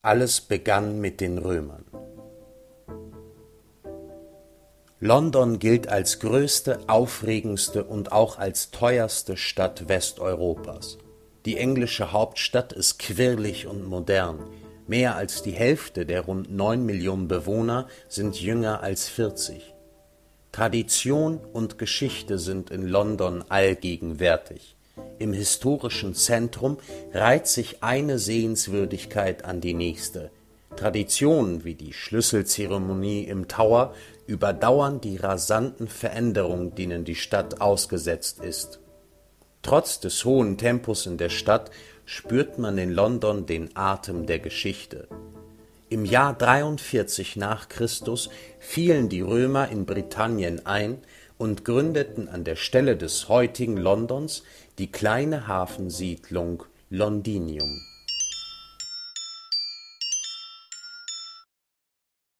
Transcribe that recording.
Alles begann mit den Römern. London gilt als größte, aufregendste und auch als teuerste Stadt Westeuropas. Die englische Hauptstadt ist quirlig und modern. Mehr als die Hälfte der rund 9 Millionen Bewohner sind jünger als 40. Tradition und Geschichte sind in London allgegenwärtig. Im historischen Zentrum reiht sich eine Sehenswürdigkeit an die nächste. Traditionen wie die Schlüsselzeremonie im Tower überdauern die rasanten Veränderungen, denen die Stadt ausgesetzt ist. Trotz des hohen Tempos in der Stadt spürt man in London den Atem der Geschichte. Im Jahr 43 nach Christus fielen die Römer in Britannien ein und gründeten an der Stelle des heutigen Londons die kleine Hafensiedlung Londinium